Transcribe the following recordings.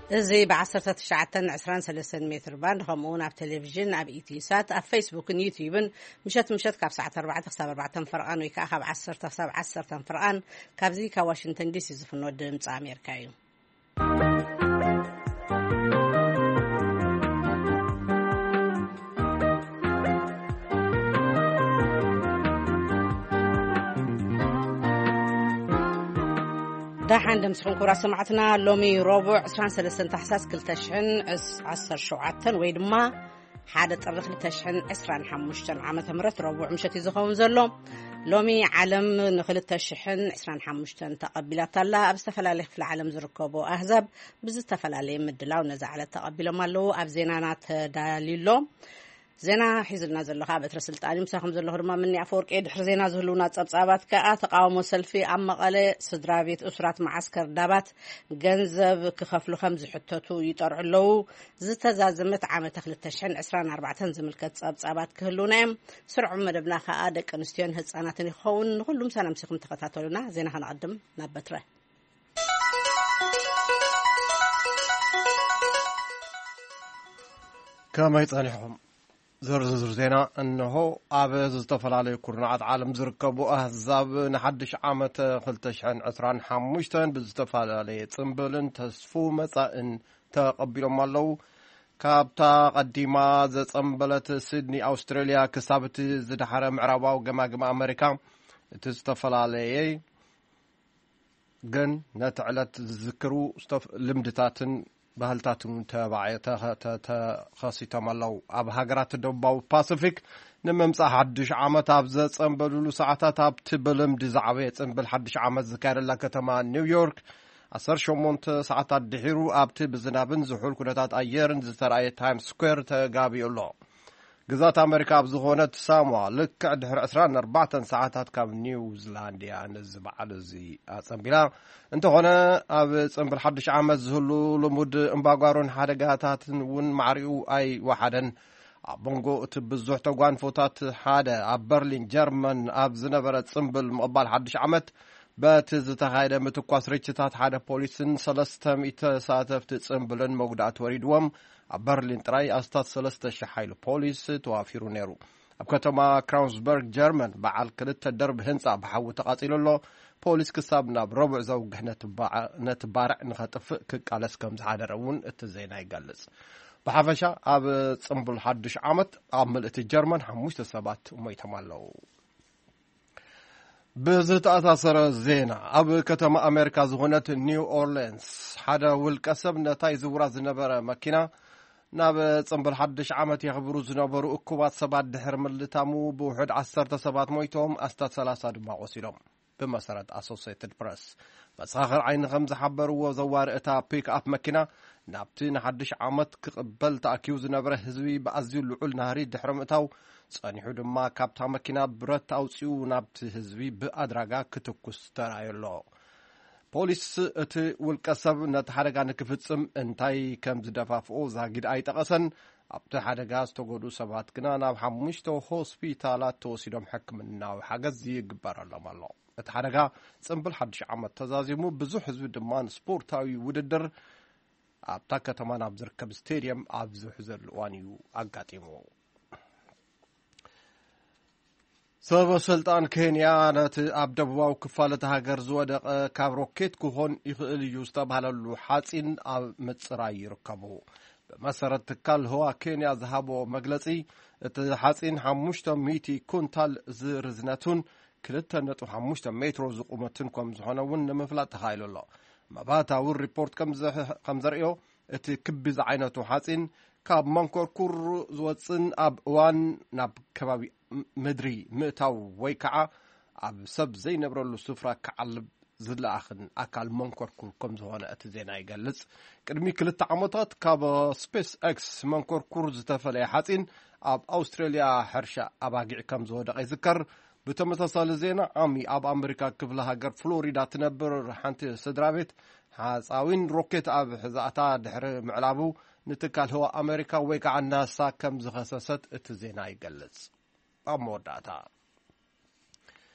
زي بعصرة تشعتن 23 متر باند خمون على التلفزيون على إتيسات على فيسبوك يوتيوب مشت كاب ساعة 4 تخسر 4 فرقان ويكاخ بعصرة تخسر 10 فرقان كابزي كواشنطن دي سي زفنو دمص أمريكايو دحين دمسخن كورا سمعتنا لومي ربع 23 تحساس كل تشحن 10 شوعتن ويدما حادة طرخ لتشحن 25 عامة مرت ربع مشتي زخون زلو لومي عالم نخل تشحن 25 تقبلات الله أبستفلالي في العالم زركوبو أهزب بزستفلالي مدلاو نزعل تقبلو مالو أبزينانات داليلو زينا حزلنا زلخا بترسل تعليم ساخم زلخ رما مني أفورك إيد حرزينا زهلونا تصابات كأ تقاومو سلفي أما قالي صدرابيت أسرات معسكر دابات جنزب كخفلو خمز حتتو يطرع له زتزازمت عام تخل التشحن 24 زملكت تصابات كهلونا سرع مدبنا خادك نستيون هتصاناتني خون كلهم سنة مسيخم تقطعتولنا زينا هنقدم نبتره كما يتصانيحهم زرزر زينا أنه أبز استفلالي كورنات عالم زركبو أهزاب نحدش عامة خلتشحن 25 بزتفلالي تنبلن تسفو مساء تقبلوا مالو كابتا قديمة زتنبلت سيدني أستراليا كسابت زدحر معربا وقماقم أمريكا تستفلالي جن نتعلت ذكروا لمدتاتن بهالتاتون تبعي تخصيتهم الله أب هجرات الدباو باسيفيك نممس حدش عامة أبزت صنبلولو ساعات أب تبلم دزعبيت صنبل حدش عامة ذكر الله كتما نيويورك أصر شمونت ساعات الدحيرو أب تبزنابن زحول كنتات أيرن زترأي تايم سكوير تقابي الله جزات أمريكا أبزغونت ساموا لك دحر 24 ساعات كاب نيوزيلنديا نزبع على زي أصنبلا انت هنا أب صنبل حدش عامة زهلو لمود انباقارون حدقاتات ون معريو أي واحدا بونغو تبزوح تقوان فوتات حدا أب برلين جرمن أب زنبرت صنبل مقبال حدش عامة باتز تخايدة متقواس ريتشتات حدا بوليسن سلستم إتساتفت صنبلن موقدات وريدوم برلين تراي أستاذ سلسة شحيل بوليس توافيرو نيرو أبكتما كراونسبرغ جيرمان بعال كلت الدرب هنسا بحاو تقاتل الله بوليس كسابنا بربع زوج نتبارع نخطف كالس كمز حادرون التزينا يقلص بحفشة أب صنبل حدش عامت أمل الجيرمان حموش تسابات وما يتمالو بزت أثر زينة أب كتما أمريكا زغنت نيو أورلينز حدا والكسب نتاي زورا زنبرة مكينة ناب صنبل حدش عامت يخبرو زنبرو أكوبات سبات دحر ملتامو بوحد 10 سبات مويتهم أستاذ 3 دما قصيلهم بمسارة أسوسيتد بريس بس آخر عين خمسة حبروا وزوار إتا بيك أب مكينة نابتين حدش عامت كقبل تأكيو زنبرة هزوي بأزيو اللعول نهاري دحر متاو صانيحو دما كابتا مكينة برت أوسيو نابت هزوي بأدراغا كتوكس ترايلو بوليس اتي والكسب نتحرقا نكفتسم انتاي كم زدفافو زاقيد اي تقسن ابت حرقا استغودو سبات كنا ناب حموشتو هوسبيتالات توسيدهم حكمنا وحاقز يقبر اللهم الله اتحرقا صنبل حدش عمد تزازيمو بزو حزب دمان سبورتاوي وددر ابتا كتمان ابزركب ستيريم ابزو حزر وانيو اقاتيمو سبب سلطان كينيا نت أبدبوا وكفالة هاجر زود كابروكيت كهون يستبه على حاتين متصراي ركبوا بمسارة كال هو كينيا ذهبوا مجلسي حاتين حمشت ميتي كونتال زرزناتون كلتا نتو حمشت مترو زقومتن كم زحنون مفلات هايل الله ما باتا والريبورت كم زريو اتكبز عيناتو حاتين كاب منكور كور زوتسن أب وان ناب كبابي مدري متاو ويكعا أب سب زي نبرلو سفرة كعلب زل آخن أكال منكور كور كم زوانا أتزينا يقلص كرمي كل التعاملات كاب سبيس اكس منكور كور زتفلي حاتين أب أستراليا حرشة أباقع كم زوانا يذكر بتمتصال زينا عمي أب أمريكا كفلها قر فلوريدا تنبر حانتي سدرابيت حاصاوين روكيت أب حزاعتا دحر معلابو نتكال هو أمريكا ويقع الناس كم زخصصت اتزينا يقلص أموداتا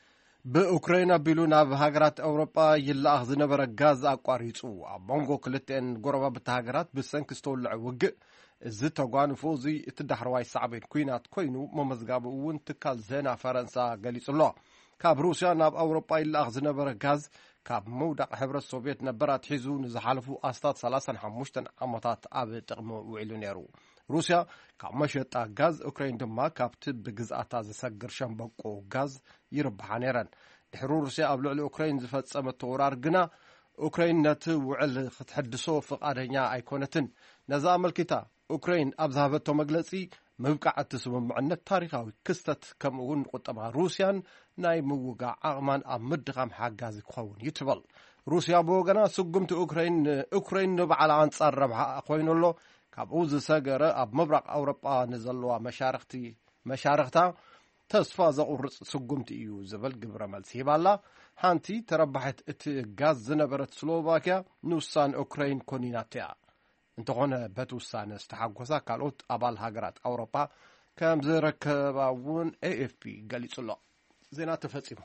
በኡክራይና ቢሉና በሀገራት አውሮፓ ይላህ ዝነበረ ጋዝ አቋሪጹ አቦንጎ ክልቴን ጎረባብታ ሀገራት በሰንክስቶልዕ ውግእ እዚ ተጓንፎ እዚ እትዳሕርዋይ ሳዕቤት ኩናት ኮይኑ መመዝጋቡ እውን ትካል ዜና ፈረንሳ ገሊጹሎ ካብ ሩስያ ናብ አውሮፓ ይላህ ዝነበረ ጋዝ ካብ መውዳቅ ሕብረት ሶቪየት ነበራት ሒዙ ንዝሓለፉ ኣስታት 35 ዓመታት ኣብ ጥቕሚ ውዒሉ ነይሩ ሩስያ ካብ መሸጣ ጋዝ ኡክራይን ድማ ካብቲ ብግዝኣታ ዝሰግር ሸምበቆ ጋዝ ይርብሓ ነይረን ድሕሪ ሩስያ ኣብ ልዕሊ ኡክራይን ዝፈጸመት ወራር ግና ኡክራይን ነቲ ውዕል ክትሕድሶ ፍቃደኛ ኣይኮነትን ነዛ መልኪታ ኡክራይን ኣብ ዝሃበቶ መግለጺ ምብቃዕ እቲ ስምምዕነት ታሪኻዊ ክስተት ከምኡውን ቁጠባ ሩስያን ናይ ምውጋዕ ዓቕማን ኣብ ምድኻም ሓጋዚ ክኸውን ይትበል ሩስያ ብወገና ስጉምቲ ኡክራይን ንበዓል ኣንጻር ረብሓ ኮይኑሎ ካብኡ ዝሰገረ ኣብ ምብራቕ ኣውሮጳ ንዘለዋ መሻርክታ ተስፋ ዘቁርጽ ስጉምቲ እዩ ዝብል ግብረ መልሲ ሂባላ ሓንቲ ተረባሕት እቲ ጋዝ ዝነበረት ስሎቫኪያ ንውሳነ ኡክራይን ኮኒናት እያ እንተኾነ በቲ ውሳነ ዝተሓጐሳ ካልኦት ኣባል ሃገራት ኣውሮጳ ከም ዝረከባ እውን ኤኤፍፒ ገሊጹሎ ዜና ተፈጺሙ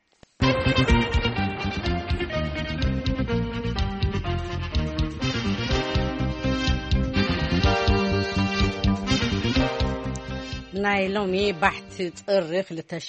ናይ ሎሚ ባሕቲ ጥሪ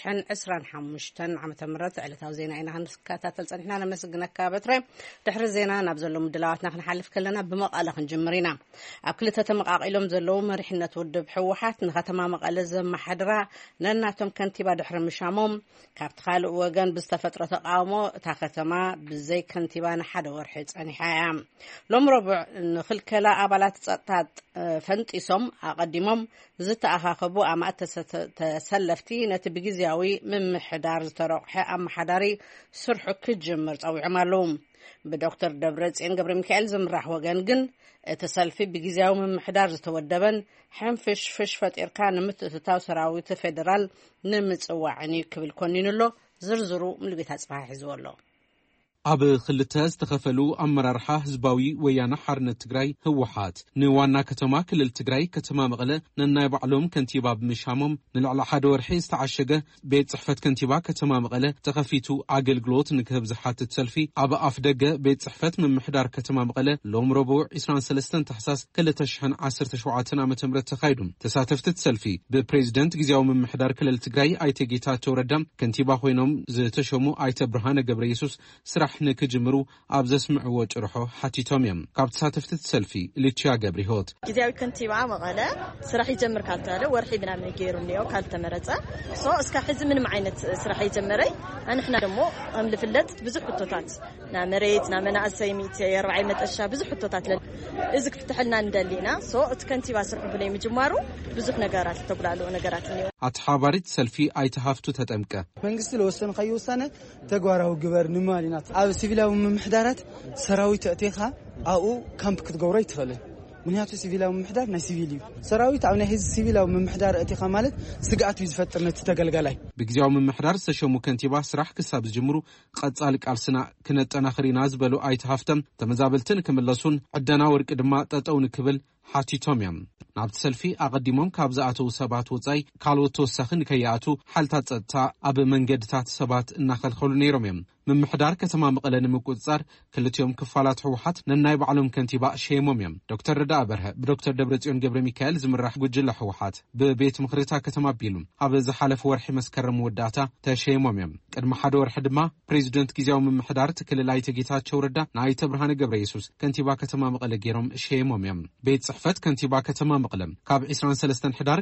2025 ዓመተ ምህረት ዕለታዊ ዜና ኢና ክንከታተል ፀኒሕና ነመስግነካ በትረ ድሕሪ ዜና ናብ ዘሎ ምድላዋትና ክንሓልፍ ከለና ብመቐለ ክንጅምር ኢና ኣብ ክልተ ተመቃቂሎም ዘለው መሪሕነት ውድብ ሕወሓት ንከተማ መቐለ ዘመሓድራ ነናቶም ከንቲባ ድሕሪ ምሻሞም ካብቲ ካልእ ወገን ብዝተፈጥሮ ተቃውሞ እታ ከተማ ብዘይ ከንቲባ ንሓደ ወርሒ ፀኒሓ እያ ሎም ረቡዕ ንክልከላ ኣባላት ፀጥታ ፈንጢሶም ኣቀዲሞም ዝተኣኻኸቡ ኣማእተ ተሰለፍቲ ነቲ ብግዚያዊ ምምሕዳር ዝተረቕሐ ኣመሓዳሪ ስርሑ ክጅምር ፀዊዖም ኣለዉ ብዶክተር ደብረጽዮን ገብረ ሚካኤል ዝምራሕ ወገን ግን እቲ ሰልፊ ብግዚያዊ ምምሕዳር ዝተወደበን ሕንፍሽፍሽ ፈጢርካ ንምትእትታው ሰራዊት ፌደራል ንምፅዋዕኒ ክብል ኮኒኑሎ ዝርዝሩ ምልቤት ኣጽባሕ ሒዝዎ ኣሎ ኣብ ክልተ ዝተኸፈሉ ኣመራርሓ ህዝባዊ ወያነ ሓርነት ትግራይ ህወሓት ንዋና ከተማ ክልል ትግራይ ከተማ መቐለ ነናይ ባዕሎም ከንቲባ ብምሻሞም ንልዕሊ ሓደ ወርሒ ዝተዓሸገ ቤት ጽሕፈት ከንቲባ ከተማ መቐለ ተኸፊቱ ኣገልግሎት ንክህብ ዝሓትት ሰልፊ ኣብ ኣፍ ደገ ቤት ጽሕፈት ምምሕዳር ከተማ መቐለ ሎም ረቡዕ 23 ታሕሳስ 2017 ዓ.ም ተኻይዱ ተሳተፍቲ ሰልፊ ብፕሬዝደንት ግዚያዊ ምምሕዳር ክልል ትግራይ ኣይተ ጌታቸው ረዳ ከንቲባ ኮይኖም ዝተሾሙ ኣይተ ብርሃነ ገብረ ኢየሱስ ስራሕ ንክጅምሩ ኣብ ዘስምዕዎ ጭርሖ ሓቲቶም እዮም ካብ ተሳተፍቲ ሰልፊ ልቺያ ገብረ ህይወት ግዚያዊ ከንቲባ መቐለ ስራሕ ይጀምር ካልተለ ወርሒ ብናምን ገይሩ ነው ካልተመረጸ እስካ ሕዚ ምንም ዓይነት ስራሕ ይጀመረይ አንሕና ደሞ አምልፍለት ብዙሕ ሕቶታት ና መሬት ና መናእሰይ 140 መጠሻ ብዙሕ ሕቶታት እዚ ክፍትሕልና እንደሊና እቲ ከንቲባ ስራሕ ብለይ ምጅማሩ ብዙሕ ነገራት ተጉላሉ ነገራት ነው ኣተሓባሪት ሰልፊ ኣይተሃፍቱ ተጠምቀ መንግስቲ ለወሰን ከይወሰነ ተግባራዊ ግበር ንማሊናት ኣብ ሲቪላዊ ምምሕዳራት ሰራዊት እቴኻ ኣኡ ካምፕ ክትገብሮ ይትኽእል ምክንያቱ ሲቪላዊ ምምሕዳር ናይ ሲቪል እዩ ሰራዊት ኣብ ናይ ህዝቢ ሲቪላዊ ምምሕዳር እቴኻ ማለት ስጋኣት እዩ ዝፈጥር ነቲ ተገልጋላይ ብግዚያዊ ምምሕዳር ዝተሸሙ ከንቲባ ስራሕ ክሳብ ዝጅምሩ ቀጻሊ ቃልስና ክነጠናኽሪና ዝበሉ ኣይተሃፍተም ተመዛበልትን ክምለሱን ዕደና ወርቂ ድማ ጠጠው ንክብል ሓቲቶም እዮም ናብቲ ሰልፊ ኣቀዲሞም ካብ ዝኣተው ሰባት ወጻይ ካልኦት ተወሳኺን ከይኣቱ ሓልታት ፀጥታ ኣብ መንገድታት ሰባት እናኸልኸሉ ነይሮም እዮም ምምሕዳር ከተማ መቐለ ንምቁፅጻር ክልቲኦም ክፋላት ሕወሓት ነናይ ባዕሎም ከንቲባ ሸሞም እዮም ዶክተር ረዳእ በርሀ ብዶክተር ደብረጽዮን ገብረ ሚካኤል ዝምራሕ ጉጅለ ሕወሓት ብቤት ምክርታ ከተማ ቢሉ ኣብ ዝሓለፈ ወርሒ መስከረም ወዳእታ ተሸሞም እዮም ቅድሚ ሓደ ወርሒ ድማ ፕሬዝደንት ግዚያዊ ምምሕዳር ትክልል ኣይተ ጌታቸው ረዳ ንኣይተ ብርሃነ ገብረ ኢየሱስ ከንቲባ ከተማ መቐለ ገይሮም ሸሞም እዮም ቤት ጽሕፈት ከንቲባ ከተማ መቐለ ካብ 23 ሕዳር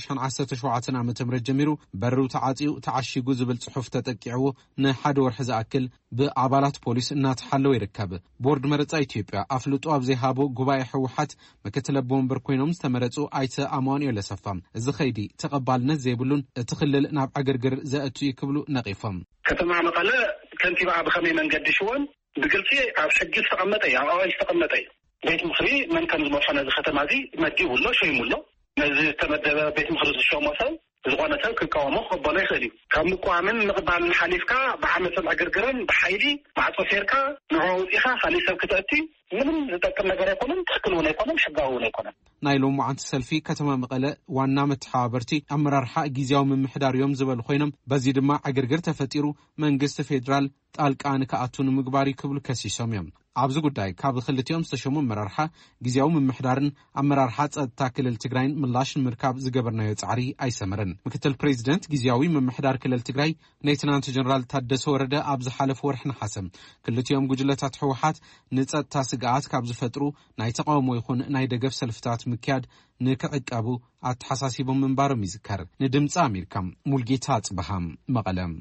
2017 ዓ.ም ጀሚሩ በሩ ተዓጽዩ ተዓሺጉ ዝብል ጽሑፍ ተጠቂዕዎ ንሓደ ወርሒ ዝኣክል ብኣባላት ፖሊስ እናተሓለወ ይርከብ ቦርድ መረጻ ኢትዮጵያ ኣፍልጦ ኣብ ዘይሃቦ ጉባኤ ሕወሓት ምክትል ቦምበር ኮይኖም ዝተመረጹ ኣይተ ኣማኑኤል ኣሰፋ እዚ ኸይዲ ተቐባልነት ዘይብሉን እቲ ክልል ናብ ዓገርግር ዘእቱ ይክብሉ ነቂፎም ከተማ መቐለ ከንቲባ ብኸመይ መንገዲ ሽወን ብግልፂ ኣብ ሕጊ ዝተቐመጠ እዩ ኣብ ኣዋጅ ዝተቐመጠ እዩ ቤት ምክሪ መን ከም ዝመርሖ ነዚ ከተማ እዚ መዲቡሎ ሸይሙሎ ነዚ ዝተመደበ ቤት ምክሪ ዝሾሞ ሰብ ዝኾነ ሰብ ክቃወሞ ክበሎ ይኽእል እዩ ካብ ምቋምን ንቕባል ሓሊፍካ ብዓመት ኣገርግረን ብሓይሊ ማዕፆ ፌርካ ንውፂኻ ካሊእ ሰብ ክትእቲ ምንም ዝጠቅም ነገር ኣይኮነን ትክክል እውን ኣይኮነን ሕጋዊ እውን ኣይኮነን ናይ ሎም ዓንቲ ሰልፊ ከተማ መቐለ ዋና መተሓባበርቲ ኣመራርሓ ጊዜያዊ ምምሕዳር እዮም ዝበሉ ኮይኖም በዚ ድማ ዕግርግር ተፈጢሩ መንግስቲ ፌደራል ጣልቃ ንከኣቱ ንምግባር ክብሉ ከሲሶም እዮም ኣብዚ ጉዳይ ካብ ክልቲኦም ዝተሸሙ ኣመራርሓ ጊዜያዊ ምምሕዳርን ኣመራርሓ ጸጥታ ክልል ትግራይን ምላሽ ንምርካብ ዝገበርናዮ ጻዕሪ ኣይሰመረን ምክትል ፕሬዚደንት ጊዜያዊ ምምሕዳር ክልል ትግራይ ሌተናንት ጀነራል ታደሰ ወረደ ኣብ ዝሓለፈ ወርሒ ነሓሰ ክልቲኦም ጉጅለታት ሕወሓት ንጸጥታ ስግኣት ካብ ዝፈጥሩ ናይ ተቃውሞ ይኹን ናይ ደገፍ ሰልፍታት ምክያድ ንክዕቀቡ ኣተሓሳሲቦም ምንባሮም ይዝከር ንድምፂ ኣሜሪካ ሙልጌታ ጽበሃም መቐለም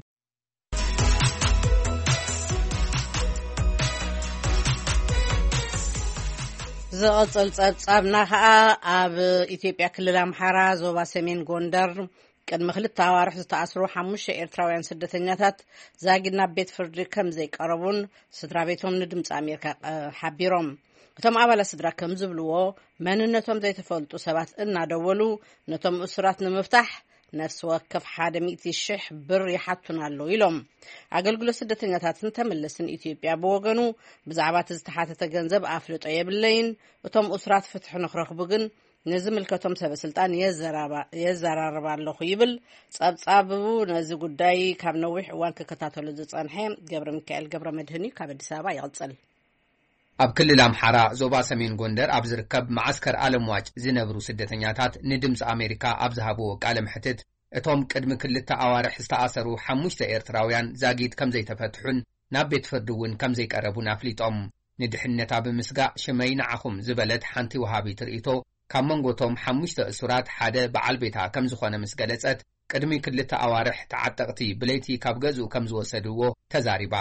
ዝቕጽል ጸብጻብና ከዓ ኣብ ኢትዮጵያ ክልል ኣምሓራ ዞባ ሰሜን ጎንደር ቅድሚ 2 ኣዋርሕ ዝተኣስሩ 5 ኤርትራውያን ስደተኛታት ዛጊና ቤት ፍርዲ ከም ዘይቀረቡን ስድራ ቤቶም ንድምፂ ኣሜሪካ ሓቢሮም እቶም ኣባላት ስድራ ከም ዝብልዎ መንነቶም ዘይተፈልጡ ሰባት እናደወሉ ነቶም እስራት ንምፍታሕ ነፍሲ ወከፍ 100,000 ብር ይሓቱናሉ ኢሎም ኣገልግሎት ስደተኛታትን ተመለስን ኢትዮጵያ ብወገኑ ብዛዕባ ዝተሓተተ ገንዘብ ኣፍልጦ የብለይን እቶም እስራት ፍትሕ ንኽረኽቡ ግን ንዝምልከቶም ሰበስልጣን የዘራርባ ኣለኹ ይብል ጸብጻቡ ነዚ ጉዳይ ካብ ነዊሕ እዋን ክከታተሉ ዝጸንሐ ገብረ ሚካኤል ገብረ መድህኒ ካብ ኣዲስ ኣበባ ይቕጽል ኣብ ክልል ኣምሓራ ዞባ ሰሜን ጎንደር ኣብ ዝርከብ ማዓስከር ዓለምዋጭ ዝነብሩ ስደተኛታት ንድምፂ ኣሜሪካ ኣብ ዝሃብዎ ቃለ ምሕትት እቶም ቅድሚ 2 ኣዋርሕ ዝተኣሰሩ 5 ኤርትራውያን ዛጊድ ከም ዘይተፈትሑን ናብ ቤት ፍርዲ እውን ከም ዘይቀረቡን ኣፍሊጦም ንድሕነታ ብምስጋእ ሽመይ ንዓኹም ዝበለት ሓንቲ ወሃቢት ርእቶ ካብ መንጎቶም 5 እሱራት ሓደ በዓል ቤታ ከም ዝኾነ ምስ ገለጸት ቅድሚ 2 ኣዋርሕ ተዓጠቕቲ ብለይቲ ካብ ገዝኡ ከም ዝወሰድዎ ተዛሪባ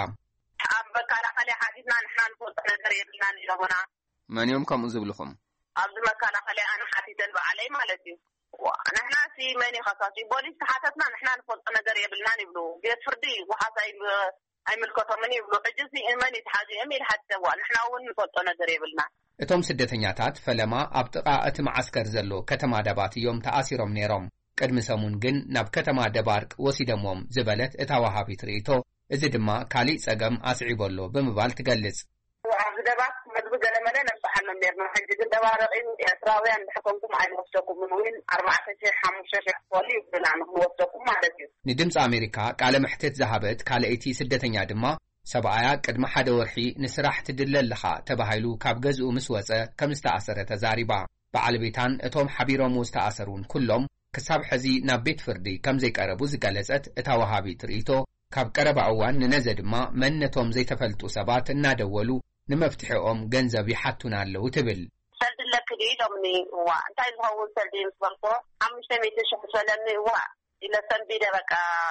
من يوم كم أزبلكم؟ عبد المكان خلي أنا حتى تلبى مالتي نحن في ماني خاصة بوليس حتتنا نحن نفضل نجار يبلنا نبلو بيت فردي وحتى أي ملكة مني يبلو عجزني إيماني تحاجي أمير حتى ونحن أول نفضل نجار يبلنا እቶም ስደተኛታት ፈለማ ኣብ ጥቓ እቲ ማዓስከር ዘሎ ከተማ ደባት እዮም ተኣሲሮም ነይሮም ቅድሚ ሰሙን ግን ናብ ከተማ ደባርቅ ወሲደሞም ዝበለት እታ ወሃቢት ርእቶ እዚ ድማ ካሊእ ጸገም ኣስዒበሎ ብምባል ትገልጽ ኣብ ደባት መድብ ገለመለ ነብሓና ነርና ሕጂ ግን ደባርቅ ኤርትራውያን ሕከምኩም ኣይወስደኩም ምን 4,500 ፖሊ ብላ ንወስደኩም ማለት እዩ ንድምፂ ኣሜሪካ ቃለ ምሕትት ዝሃበት ካልአይቲ ስደተኛ ድማ ሰብኣያ ቅድሚ ሓደ ወርሒ ንስራሕ ትድለለኻ ተባሂሉ ካብ ገዝኡ ምስ ወፀ ከም ዝተኣሰረ ተዛሪባ በዓል ቤታን እቶም ሓቢሮም ዝተኣሰሩን ኩሎም ክሳብ ሕዚ ናብ ቤት ፍርዲ ከም ዘይቀረቡ ዝገለጸት እታ ወሃቢት ርእቶ ካብ ቀረባ እዋን ንነዘ ድማ መንነቶም ዘይተፈልጡ ሰባት እናደወሉ ንመፍትሒኦም ገንዘብ ይሓቱና ኣለዉ ትብል ሰልድለክ ኢሎምኒ እዋ እንታይ ዝኸውን ሰልዲ ምስ በልኮ 500,000 ሰለኒ እዋ ኢለ ሰንቢደ በቃ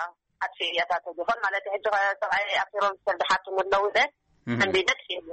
ኣትፊያታት ዝኾን ማለት ሕጂ ሰብኣይ ኣፊሮም ሰልዲ ሓቱም ኣለዉ ደ ሰንቢደ ትፊሉ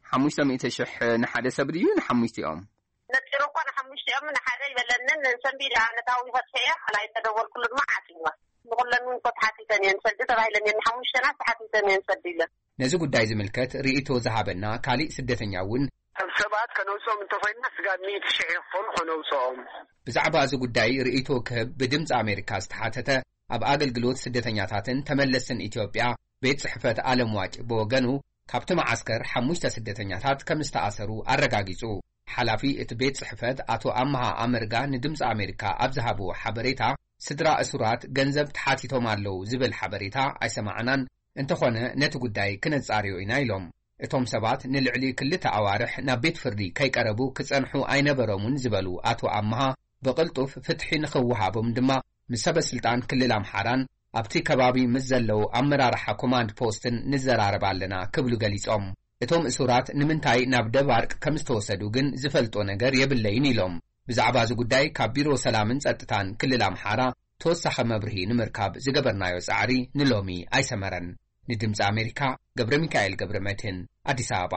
500,000 ንሓደ ሰብ ድዩ ንሓሙሽቲኦም ነጢሩ እኳ ንሓሙሽቲኦም ንሓደ ይበለንን ሰንቢደ ኣነታዊ ፈትሐየ ሓላይ ተደወልኩሉ ድማ ዓትይዋ ንኹለን ኮትሓቲተን እየን ሰልዲ ተባሂለን እየን ሓሙሽተና ተሓቲተን እየን ሰልዲ ኢለን ነዚ ጉዳይ ዝምልከት ርእቶ ዝሃበና ካሊእ ስደተኛ እውን ሰባት ከነውሶም እንተኾይና ስጋድ 100,000 ይኾኑ ከነውሶም ብዛዕባ እዚ ጉዳይ ርእቶ ክህብ ብድምፂ ኣሜሪካ ዝተሓተተ ኣብ ኣገልግሎት ስደተኛታትን ተመለስን ኢትዮጵያ ቤት ጽሕፈት ዓለምዋጭ ብወገኑ ካብቲ ማዓስከር 5 ስደተኛታት ከም ዝተኣሰሩ ኣረጋጊጹ ሓላፊ እቲ ቤት ጽሕፈት ኣቶ ኣምሃ ኣመርጋ ንድምፂ ኣሜሪካ ኣብ ዝሃብዎ ሓበሬታ ስድራ እሱራት ገንዘብ ተሓቲቶም ኣለዉ ዝብል ሓበሬታ ኣይሰማዕናን እንተኾነ ነቲ ጉዳይ ክነጻርዮ ኢና ኢሎም እቶም ሰባት ንልዕሊ 2 ኣዋርሕ ናብ ቤት ፍርዲ ከይቀረቡ ክጸንሑ ኣይነበሮምን ዝበሉ ኣቶ ኣምሃ ብቕልጡፍ ፍትሒ ንኽወሃቦም ድማ ምስ ሰበስልጣን ክልል ኣምሓራን ኣብቲ ከባቢ ምስ ዘለዉ ኣመራርሓ ኮማንድ ፖስትን ንዘራረባ ኣለና ክብሉ ገሊጾም እቶም እሱራት ንምንታይ ናብ ደባርቅ ከም ዝተወሰዱ ግን ዝፈልጦ ነገር የብለይን ኢሎም ብዛዕባ እዚ ጉዳይ ካብ ቢሮ ሰላምን ጸጥታን ክልል ኣምሓራ ተወሳኺ መብርሂ ንምርካብ ዝገበርናዮ ጻዕሪ ንሎሚ ኣይሰመረን ንድምፂ ኣሜሪካ ገብረ ሚካኤል ገብረ መድህን ኣዲስ ኣበባ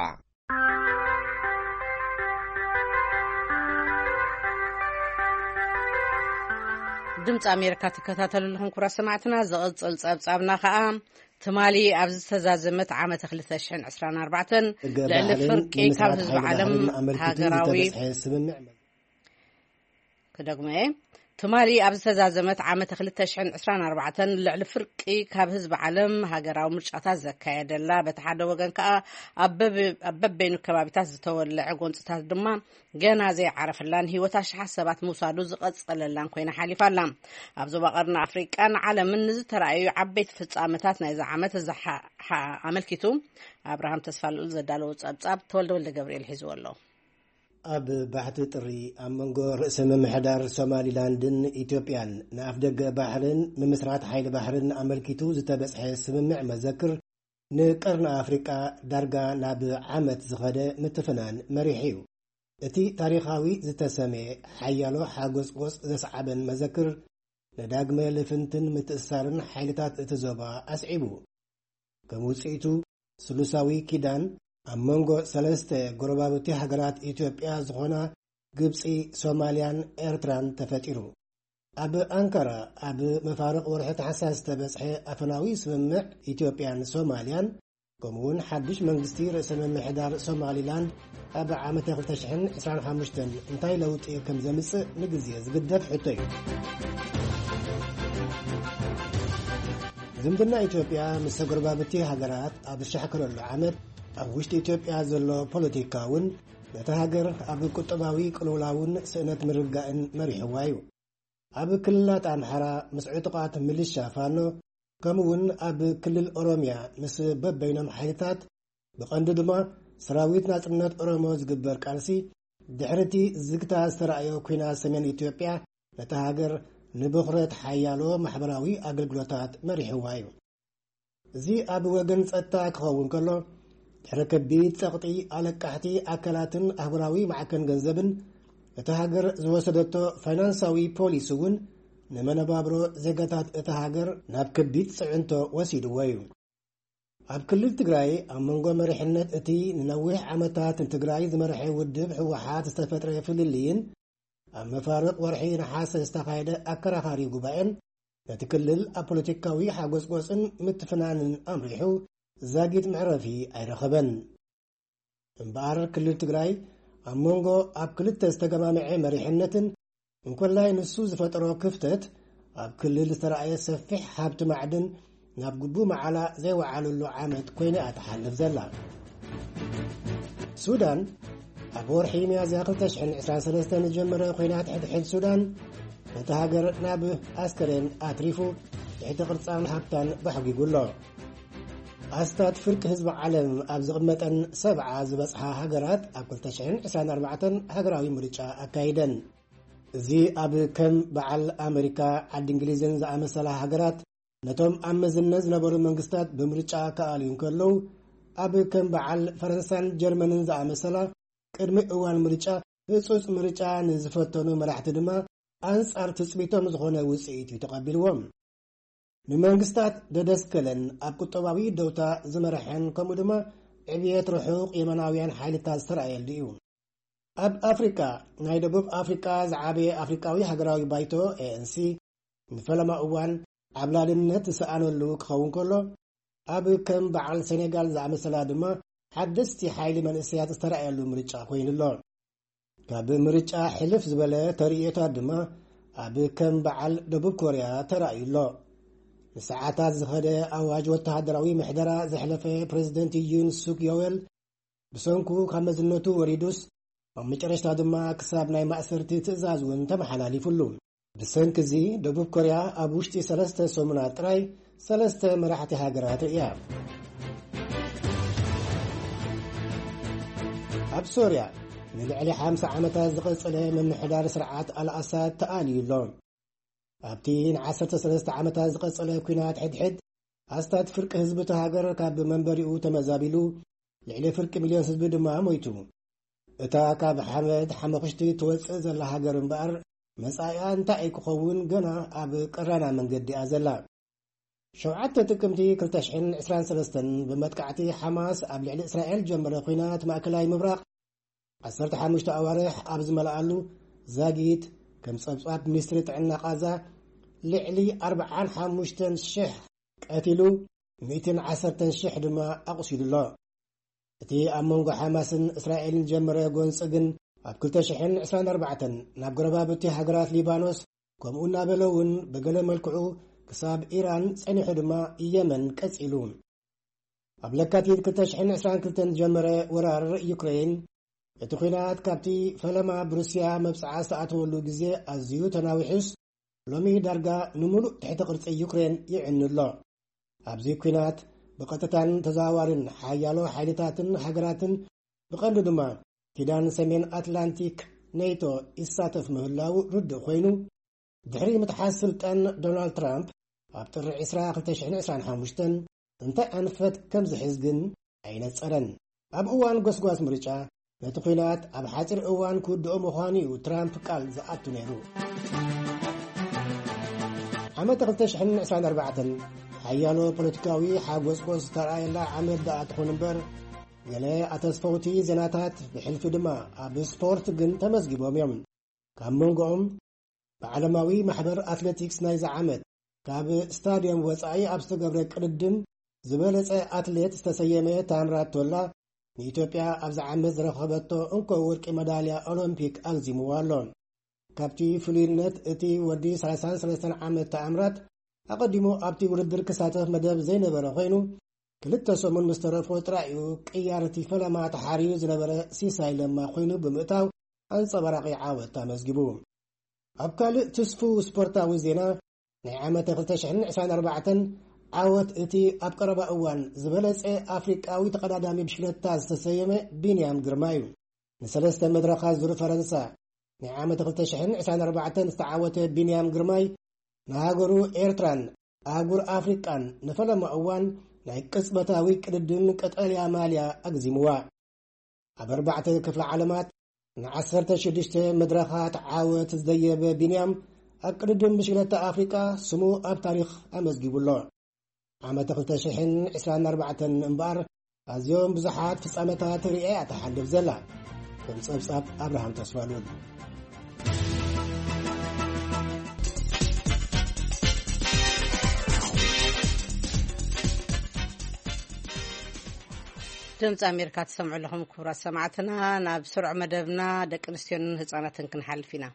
ድምፂ ኣሜሪካ ትከታተሉልኩም ኩራ ሰማዕትና ዝቕጽል ጸብጻብና ከዓ ትማሊ ኣብ ዝተዛዘመት ዓመት 2024 ልዕሊ ፍርቂ ካብ ህዝቢ ዓለም ሃገራዊ كدغمه تمالي أبز تزازمت عامة 2024 لعل فرقي كاب حزب عالم هاجراو مرشاتات زكايد الله بتحدى وجن كا أبب بينو كبابيتات زتولع قنصتات دما جنا زي عرف اللان هيوتاش حسابات موسادو زقصل اللان كوينا حليفا لام أبزو بقرنا أفريقيا عالم من نز ترأيو عبيت فتصامتات نايزا عامة زح عمل كتو أبراهام تسفال زدالو تصاب تولد ولد جبريل حزو الله أب بحث تري أمنجو رئيس ممحدار سوماليلاندن إثيوبيان نافدق بحرن ممسرات حيل بحرن أمريكتو زتبسح سممع مذكر نقرن أفريقيا درجة ناب عامة زغدة متفنان مريحيو اتي تاريخاوي زتسمي حيالو حاقوس قوس زسعبن مذكر نداقمي لفنتن متأثارن حيلتات اتزوبا أسعبو كموسيتو سلوساوي كيدان أمونغو سلسته غربابتي هجرات إثيوبيا زغنا جبسي سوماليان إيرتران تفتيرو أب أنكرا أب مفارق ورحة حساس تبسحي أفناوي سممع إثيوبيان سوماليان كمون حدش منغستي رئيس ممحدار سوماليلان أب عام تغلتشحن 25 انتاي لوت كم زمس نقزيز قدف حتي زمدنا إثيوبيا مس غربابتي هجرات أب الشحكر العامت أوشت إثيوبيا زلو بوليتيكاون نتهاجر أبو كتباوي قلولاون سنة مرقائن مريح وايو أبو كلات أمحرا مسعوطقات مليشا فانو كمون أبو كل الأوروميا مس بب بينهم حيثات بقند دما سراويت ناصرنات أوروموز قبر كالسي دحرتي زكتا استرأيو كوينا سمين إثيوبيا نتهاجر نبخرت حيالو محبراوي أقلقلوتات مريح وايو زي أبو وقن ستاك خوون كله حركبيت سقطي على كحتي أكلاتن أهوراوي معكن جنزبن اتهاجر زوسدتو فاينانساوي بوليسون نمنا بابرو زيغاتات اتهاجر ناب كبيت سعنتو وسيدو وايو أب كل تجراي أمنغو مرحنت اتي ننوح عمتات تجراي زمرحي ودب حوحات استفتر فللين أما فارق ورحي نحاس استقايدة أكرا خاري قبائن نتكلل أبوليتيكاوي حاقوس قوسن متفنان أمريحو زاقيت معرفي أي رخبن انبار كل تقراي أمونغو أب كل تستقما معي مريحنتن انكون لاي نسوز فترو كفتت أب كل استرأي سفح حابت معدن ناب قبو معلا زي وعالو اللو عامت كويني أتحلف زلا سودان أبور حيميا زاقل تشحن 23 نجمرة كويني أتحد حد سودان نتهاجر ناب أسكرين أتريفو يحيط قرصان حبتان بحق يقول له أستاذ فرق حزب عالم أبزغ متن 7 زبصحة هجرات أكل تشعين 24 هجراوي مريشا أكايدن زي أب كم بعل أمريكا عد إنجليزين زعمسلا هجرات نتوم أمزنز نبرو منقستات بمريشا كاليون كلو أب كم بعل فرنسان جرمنين زعمسلا كرمي أوان مريشا بسوس مريشا نزفتونو مراحت دما أنصار تسبيتهم زغونا وسعيت يتقبلوهم نمانقستات ددسكلن أب كتباوي دوتا زمرحن كمودما عبيات رحوق يمناويان حالتا سرعيل ديون أب أفريكا نايدبوب أفريكا زعابي أفريكاوي حقراوي بايتو ANC نفلما أوان عبلالنت سألو اللوك خون كله أب كم بعل سنغال زعم سلادما حدثتي حايل من السيات سرعيل مريتشا خوين اللون كاب مريتشا حلف زبالة تريتا دما أب كم بعل دبوب كوريا ترأي اللون ساعات زخده أواج والتهدراوي محدرة زحلفة بريزيدنت يون سوك يويل بسونكو خمزنوتو وريدوس ومجرش تادما كسابناي مأسرتي تزاز وانتم حلالي فلون بسنك زي دبوب كوريا أبوشتي سلسة سومنات راي سلسة مراحة هاجرات إياب أب سوريا نلعلي 5 عامتا زقص من حدار سرعات الأساد تآلي اللون أبتين 13 عامتا زقص كينات حد أستاذ فرق حزب تهاجر كاب منبريو تمزابيلو لعلي فرق مليون حزب دما مويتو اتا كاب حمد حمقشتي توص زل هاجر مبار مسايا انتاي كخون غنا اب قرانا من قد ازلا شوعت تكمتي كلتشحن 23 بمتقعتي حماس اب لعلي اسرائيل جمر كينات ماكلاي مبراق 15 أوارح أبز ملألو زاقيت كم صبصات منستري عنا قازا لعلي 45 شح قتلو 210 شح دما أقصد الله تي أمونغو حماس إسرائيل جمرة قون سجن ኣብ 2024 ናብ ጎረባብቲ ሃገራት ሊባኖስ ከምኡ እናበለውን በገለ መልክዑ ክሳብ ኢራን ጸኒሑ ድማ የመን ቀጺሉ ኣብ ለካቲት 2022 ጀመረ ወራር ዩክሬን እቲ ኩናት ካብቲ ፈለማ ብሩስያ መብጽዓ ዝተኣተወሉ ግዜ ኣዝዩ ተናዊሑስ ሎሚ ዳርጋ ንሙሉእ ትሕቲ ቅርጺ ዩክሬን ይዕንሎ ኣብዚ ኩናት ብቐጥታን ተዘዋዋሪን ሓያሎ ሓይልታትን ሃገራትን ብቐንዱ ድማ ኪዳን ሰሜን ኣትላንቲክ ኔቶ ይሳተፍ ምህላው ርድእ ኮይኑ ድሕሪ ምትሓስ ስልጣን ዶናልድ ትራምፕ ኣብ ጥሪ 2025 እንታይ ኣንፈት ከም ዝሕዝ ግን ኣይነጸረን ኣብ እዋን ጎስጓስ ምርጫ ነቲ ኩናት ኣብ ሓፂር እዋን ክውድኦ ምዃኑ እዩ ትራምፕ ቃል ዝኣቱ ነይሩ ዓመት 2024 ሓያሎ ፖለቲካዊ ሓጎስቆስ ተራእየላ ዓመት ደኣትኹን እምበር ገለ ኣተስፈውቲ ዜናታት ብሕልፊ ድማ ኣብ ስፖርት ግን ተመዝጊቦም እዮም ካብ መንጎኦም ብዓለማዊ ማሕበር ኣትሌቲክስ ናይ ዝዓመት ካብ ስታድየም ወፃኢ ኣብ ዝተገብረ ቅድድም ዝበለጸ ኣትሌት ዝተሰየመ ታምራት ቶላ ንኢትዮጵያ ኣብ ዝዓመት ዝረኸበቶ እንኮ ወርቂ መዳልያ ኦሎምፒክ ኣግዚምዋ ኣሎ ካብቲ ፍሉይነት እቲ ወዲ 33 ዓመት ታምራት ኣቐዲሙ ኣብቲ ውድድር ክሳተፍ መደብ ዘይነበረ ኮይኑ ክልተ ሰሙን ምስ ተረፎ ጥራዩ ቅያርቲ ፈለማ ተሓርዩ ዝነበረ ሲሳይ ለማ ኮይኑ ብምእታው ኣንጸባራቒ ዓወት ኣመዝጊቡ ኣብ ካልእ ትስፉ ስፖርታዊ ዜና ናይ ዓመት 2024 ዓወት እቲ ኣብ ቀረባ እዋን ዝበለጸ ኣፍሪቃዊ ተቐዳዳሚ ብሽክለታ ዝተሰየመ ቢንያም ግርማ እዩ ንሰለስተ መድረኻት ዙር ፈረንሳ ናይ ዓመት 2024 ዝተዓወተ ቢንያም ግርማይ ንሃገሩ ኤርትራን ኣህጉር ኣፍሪቃን ንፈለማ እዋን ናይ ቅጽበታዊ ቅድድም ቀጠልያ ማልያ ኣግዚምዋ ኣብ 4 ክፍለ ዓለማት ን16 መድረኻት ዓወት ዝደየበ ቢንያም ኣብ ቅድድም ብሽክለታ ኣፍሪቃ ስሙ ኣብ ታሪኽ ኣመዝጊቡሎ ዓመት 2024 እምበር ኣዝዮም ብዙሓት ፍጻመታት ርኤ ኣተሓልፍ ዘላ ከም ጸብጻብ ኣብርሃም ተስፋሉን ድምፂ ኣሜሪካ ትሰምዑ ለኹም ክቡራት ሰማዕትና ናብ ስሩዕ መደብና ደቂ ኣንስትዮን ህጻናትን ክንሓልፍ ኢና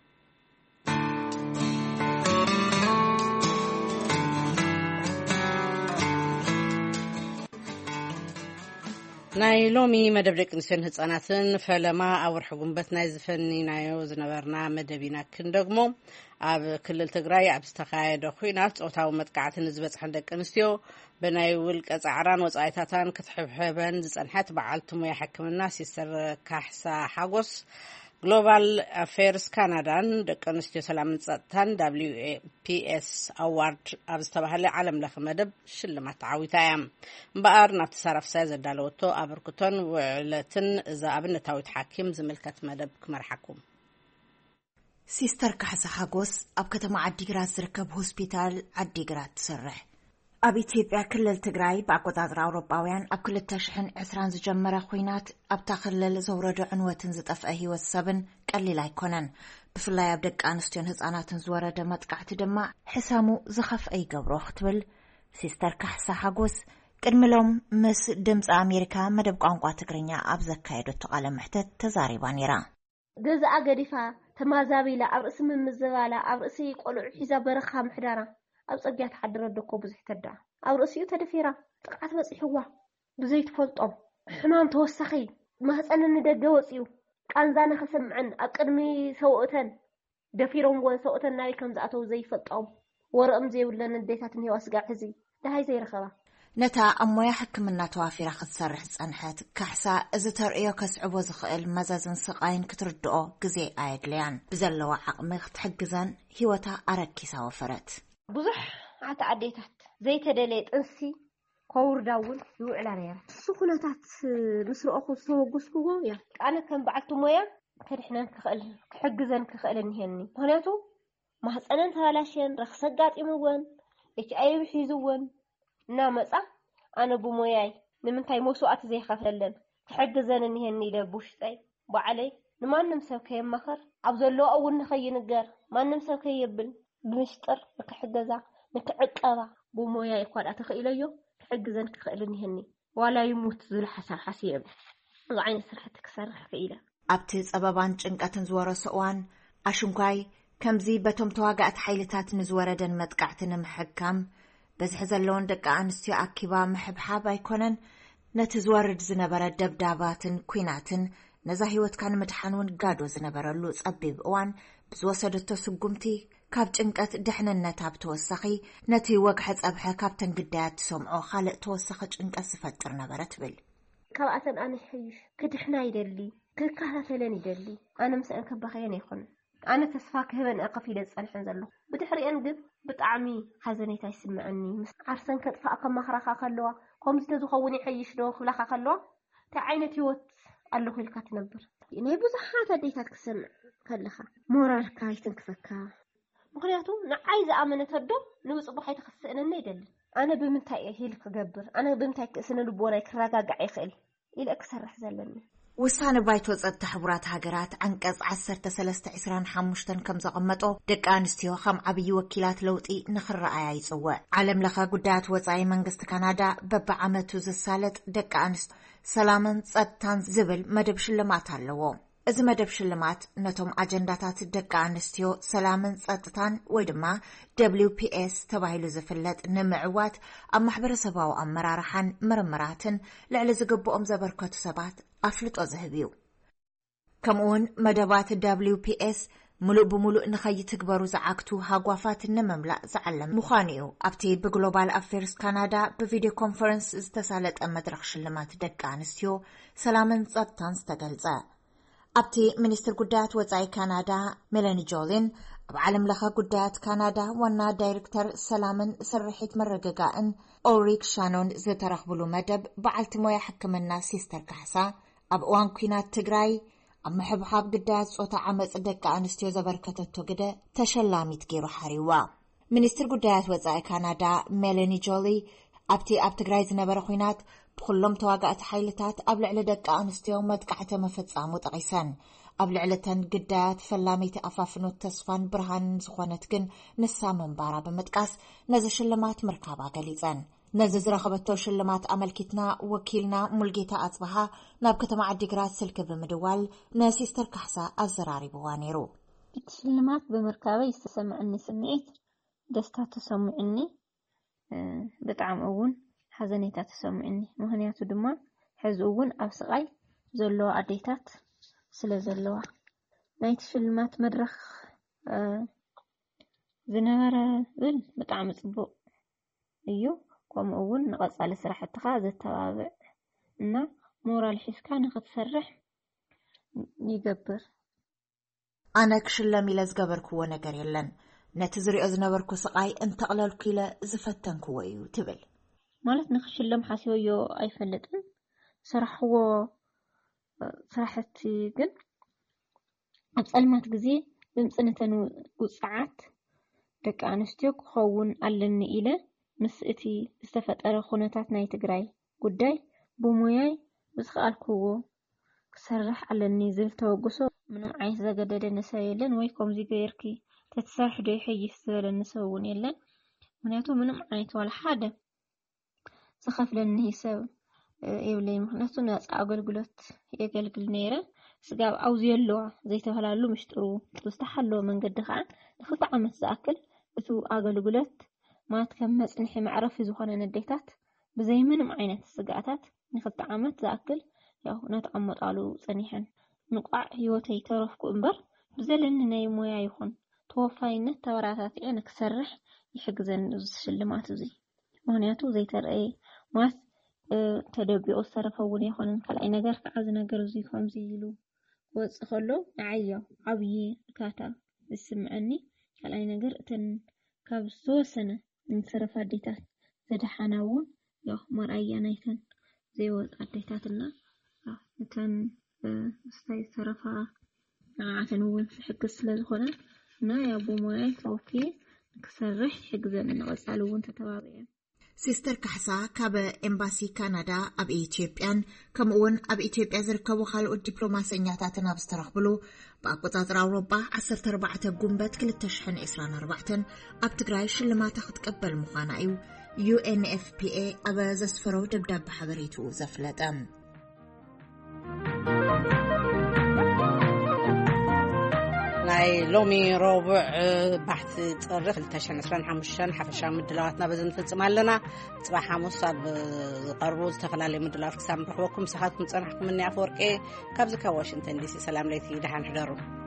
ናይ ሎሚ መደብ ደቂ ኣንስትዮን ህጻናትን ፈለማ ኣብ ወርሒ ጉንበት ናይ ዝፈኒናዮ ዝነበርና መደቢና ክንደግሞ ኣብ ክልል ትግራይ ኣብ ዝተኻየደ ኩናት ጾታዊ መጥቃዕትን ዝበጽሐን ደቂ ኣንስትዮ ብናይ ውልቀ ጻዕራን ወጻኢታታን ክትሕብሕበን ዝጸንሐት በዓልቲ ሞያ ሕክምና ሲስተር ካሕሳ ሓጎስ ግሎባል ኣፌርስ ካናዳን ደቂ ኣንስትዮ ሰላምን ጸጥታን WPS ኣዋርድ ኣብ ዝተባህለ ዓለም ለኸ መደብ ሽልማት ተዓዊታ እያ እምበኣር ናብቲ ሳራፍሳይ ዘዳለወቶ ኣበርክቶን ውዕለትን እዛ ኣብነታዊት ሓኪም ዝምልከት መደብ ክመርሓኩም ሲስተር ካሕሳ ሓጎስ ኣብ ከተማ ዓዲግራት ዝርከብ ሆስፒታል ዓዲግራት ትሰርሕ ኣብ ኢትዮጵያ ክልል ትግራይ ብኣቆጻጽራ ኣውሮጳውያን ኣብ 2020 ዝጀመረ ኩናት ኣብታ ክልል ዘውረዶ ዕንወትን ዝጠፍአ ህይወት ሰብን ቀሊል ኣይኮነን ብፍላይ ኣብ ደቂ ኣንስትዮን ህጻናትን ዝወረደ መጥቃዕቲ ድማ ሕሳሙ ዝኸፍአ ይገብሮ ክትብል ሲስተር ካሕሳ ሓጎስ ቅድሚሎም ምስ ድምፂ ኣሜሪካ መደብ ቋንቋ ትግርኛ ኣብ ዘካየደቶ ቃለ መሕተት ተዛሪባ ነይራ ገዛኣ ገዲፋ ተማዛቢላ ኣብ ርእሲ ምምዝባላ ኣብ ርእሲ ቆልዑ ሒዛ በረኻ ምሕዳራ ኣብ ጽርግያ ተሓድረ ደኮ ብዙሕ ተዳ ኣብ ርእሲኡ ተደፊራ ጥቃት በጽሕዋ ብዘይትፈልጦም ሕማም ተወሳኺ ማህፀንን ደገ ወጽዩ ቃንዛና ከሰምዐን ኣብ ቅድሚ ሰውእተን ደፊሮም ወን ሰውእተን ናይ ከም ዝኣተው ዘይፈልጦም ወርኦም ዘይብለን እንዴታትን ህዋ ስጋዕ ሕዚ ዳሃይ ዘይረኸባ ነታ ኣብ ሞያ ሕክምና ተዋፊራ ክትሰርሕ ጸንሐት ካሕሳ እዚ ተርእዮ ከስዕቦ ዝኽእል መዘዝን ስቃይን ክትርድኦ ግዜ ኣየድልያን ብዘለዋ ዓቕሚ ክትሕግዘን ህይወታ ኣረኪሳ ወፈረት ብዙሕ ዓታ ኣዴታት ዘይተደለየ ጥንሲ ከውርዳውን ይውዕላ ነይራ ስኹነታት ምስ ረአኹ ዝተወገስኩዎ እያ ኣነ ከም በዓልቲ ሞያ ከድሕነን ክኽእል ክሕግዘን ክኽእል እኒሄኒ ምክንያቱ ማህፀነን ተባላሽየን ረክሰ ጋጢምወን HIV ሒዝወን እና መጻ ኣነ ብሞያይ ንምንታይ መስዋዕት ዘይከፈለን ክሕግዘን እኒሄኒ ኢለ ብውሽጠይ ባዕለይ ንማንም ሰብ ከየማኸር ኣብ ዘለዎ እውን ንኸይንገር ማንም ሰብ ከየብል ብምስጥር ንክሕገዛ ንክዕቀባ ብሞያይ እኳ ተኽኢለዮ ክሕግዘን ክኽእል እኒሄኒ ዋላ ይሙት ዝብል ሓሳብ ሓሲብ እዚ ዓይነት ስራሕቲ ክሰርሕ ክኢለ ኣብቲ ጸበባን ጭንቀትን ዝወረሰ እዋን ኣሽንኳይ ከምዚ በቶም ተዋጋእቲ ሓይልታት ንዝወረደን መጥቃዕትን ምሕካም በዝሒ ዘለዎን ደቂ ኣንስትዮ ኣኪባ ምሕብሓብ ኣይኮነን ነቲ ዝወርድ ዝነበረ ደብዳባትን ኩናትን ነዛ ህይወትካ ንምድሓን እውን ጋዶ ዝነበረሉ ጸቢብ እዋን ብዝወሰደቶ ስጉምቲ ካብ ጭንቀት ድሕንነት ኣብ ተወሳኺ ነቲ ወግሐ ጸብሐ ካብተን ግዳያት ትሰምዖ ካልእ ተወሳኺ ጭንቀት ዝፈጥር ነበረ ትብል ካብኣተን ኣነ ሕይሽ ክድሕና ይደሊ ክከታተለን ይደሊ ኣነ ምስአን ከበኸየን ኣይኮነ ኣነ ተስፋ ክህበን ኣቀፍ ኢለ ዝጸንሐን ዘለኹ ብድሕሪአን ግን ብጣዕሚ ሓዘኔታ ይስምዐኒ ምስ ዓርሰን ከጥፋእ ከማኽራኻ ከለዋ ከምዚ ተዝኸውን ይሕይሽ ዶ ክብላኻ ከለዋ እንታይ ዓይነት ህይወት ኣለኹ ኢልካ ትነብር ናይ ብዙሓት ኣዴታት ክሰምዕ ከለኻ ሞራልካ ይትንክፈካ ምክንያቱ ንዓይ ዝኣመነት ኣዶ ንብፅቡቕ ኣይተኸስእነኒ ይደሊ ኣነ ብምንታይ ሂል ክገብር ኣነ ብምንታይ ክእስነ ልቦናይ ክረጋጋዕ ይኽእል ኢለ ክሰርሕ ዘለኒ ውሳነ ባይቶ ጸጥታ ሕቡራት ሃገራት አንቀጽ 1325 ከም ዘቐመጦ ደቂ ኣንስትዮ ከም ዓብይ ወኪላት ለውጢ ንኽረኣያ ይጽውዕ ዓለም ለኸ ጉዳያት ወጻኢ መንግስቲ ካናዳ በብዓመቱ ዝሳለጥ ደቂ ኣንስትዮ ሰላምን ጸጥታን ዝብል መደብ ሽልማት ኣለዎ እዚ መደብ ሽልማት ነቶም አጀንዳታት ደቂ ኣንስትዮ ሰላምን ጸጥታን ወይ ድማ WPS ተባሂሉ ዝፍለጥ ንምዕዋት ኣብ ማሕበረሰባዊ ኣመራርሓን ምርምራትን ልዕሊ ዝግብኦም ዘበርከቱ ሰባት ኣፍልጦ ዝህብ እዩ ከምኡውን መደባት WPS ሙሉእ ብሙሉእ ንኸይትግበሩ ዝዓግቱ ሃጓፋት ንምምላእ ዝዓለም ምዃኑ እዩ ኣብቲ ብግሎባል ኣፌርስ ካናዳ ብቪድዮ ኮንፈረንስ ዝተሳለጠ መድረኽ ሽልማት ደቂ ኣንስትዮ ሰላምን ጸጥታን ዝተገልጸ ኣብቲ ሚኒስትር ጉዳያት ወጻኢ ካናዳ ሜላኒ ጆሊን ኣብ ዓለም ለኸ ጉዳያት ካናዳ ዋና ዳይሬክተር ሰላምን ስርሒት መረጋጋእን ኦሪክ ሻኖን ዝተረኽብሉ መደብ በዓልቲ ሞያ ሕክምና ሲስተር ካሕሳ ኣብ እዋን ኩናት ትግራይ ኣብ ምሕብሓብ ግዳያት ጾታ ዓመፅ ደቂ ኣንስትዮ ዘበርከተቶ ግደ ተሸላሚት ገይሩ ሓሪዋ ሚኒስትር ጉዳያት ወጻኢ ካናዳ ሜላኒ ጆሊ ኣብቲ ኣብ ትግራይ ዝነበረ ኩናት ብኩሎም ተዋጋእቲ ሓይልታት ኣብ ልዕሊ ደቂ ኣንስትዮ መጥቃዕቲ መፈጻሙ ጠቒሰን ኣብ ልዕሊተን ግዳያት ፈላመይቲ ኣፋፍኖት ተስፋን ብርሃንን ዝኾነት ግን ንሳ መንባራ ብምጥቃስ ነዚ ሽልማት ምርካባ ገሊጸን ነዚ ዝረኸበቶ ሽልማት ኣመልኪትና ወኪልና ሙልጌታ ኣጽበሃ ናብ ከተማ ዓዲግራት ስልኪ ብምድዋል ነሲስተር ካሕሳ ኣዘራሪብዋ ነይሩ እቲ ሽልማት ብምርካበይ ዝተሰምዐኒ ስምዒት ደስታ ተሰምዐኒ ብጣዕሚ እውን ሓዘኔታ ተሰምዐኒ ምክንያቱ ድማ ሕዚ እውን ኣብ ስቃይ ዘለዎ ኣዴታት ስለ ዘለዋ ናይቲ ሽልማት መድረኽ ዝነበረ ግን ብጣዕሚ ጽቡቕ እዩ ከምኡ እውን ንቐጻሊ ስራሕትኻ ዘተባብዕ እና ሞራል ሒዝካ ንኽትሰርሕ ይገብር ኣነ ክሽለም ኢለ ዝገበርክዎ ነገር የለን ነቲ ዝሪኦ ዝነበርኩ ስቃይ እንተቕለልኩ ኢለ ዝፈተንክዎ እዩ ትብል ማለት ንኽሽለም ሓሲበዮ ኣይፈልጥን ስራሕዎ ስራሕቲ ግን ኣብ ጸልማት ግዜ ብምጽንተን ውጽዓት ደቂ ኣንስትዮ ክኸውን ኣለኒ ኢለ ምስ እቲ ዝተፈጠረ ኩነታት ናይ ትግራይ ጉዳይ ብሞያይ ብዝኽኣልክዎ ክሰርሕ ኣለኒ ዝብል ተወግሶ ምንም ዓይነት ዘገደደ ንሰብ የለን ወይ ከምዚ ገይርኪ ተትሰርሕ ዶ ይሕይሽ ዝበለኒ ሰብ እውን የለን ምክንያቱ ምንም ዓይነት ዋላ ሓደ ዝኸፍለኒ ሰብ የብለይ ምክንያቱ ነፃ ኣገልግሎት የገልግል ነይረ ስጋብ ኣውዝ የለዋ ዘይተፈላለዩ ምሽጥሩ ዝተሓለወ መንገዲ ከዓ ንኽልተ ዓመት ዝኣክል እቲ ኣገልግሎት ማለት ከም መጽንሒ መዕረፊ ዝኾነ ንዴታት ብዘይ ምንም ዓይነት ስጋኣታት ንኽልተ ዓመት ዝኣክል ያው ነተቐመጣሉ ጸኒሐን ንቋዕ ህይወተይ ተረፍኩ እምበር ብዘለኒ ናይ ሞያ ይኹን ተወፋይነት ተበራታትዐ ንክሰርሕ ይሕግዘን እዚ ሽልማት እዚ ምክንያቱ ዘይተረአየ ማለት ተደቢቑ ዝተረፈውን ይኹንን ካልኣይ ነገር ከዓ ዝነገር እዚ ከምዚ ኢሉ ወፅእ ከሎ ንዓያ ዓብዪ እርካታ ዝስምዐኒ ካልኣይ ነገር እተን ካብ ዝተወሰነ ንሰረፍ ኣዴታት ዘድሓና እውን ያው መርኣያ ናይተን ዘይወፅ ኣዴታትና እተን ስታይ ሰረፋ ንዓተን እውን ዝሕግዝ ስለ ዝኾነ እና ያው ብሞያይ ተወፊየ ክሰርሕ ይሕግዘኒ ንቐጻሊ እውን ተተባብዐ ሲስተር ካሕሳ ካብ ኤምባሲ ካናዳ ኣብ ኢትዮጵያን ከምኡውን ኣብ ኢትዮጵያ ዝርከቡ ካልኦት ዲፕሎማሰኛታትን ኣብ ዝተረኽብሉ ብኣቆጻጽር ኣውሮፓ 14 ጉንበት 2024 ኣብ ትግራይ ሽልማታ ክትቀበል ምዃና እዩ UNFPA ኣብ ዘስፈሮ ደብዳቤ ሓበሬቱ ዘፍለጠ ناي لومي ربع بحث طرخ 2025 حفشا مدلواتنا بزن فنصم لنا صباح حمص قربوا استفلالي مدلوات كسام رخوكم ساعاتكم صنحكم مني افورقي كابزكا واشنطن دي سي سلام ليتي دحان حضروا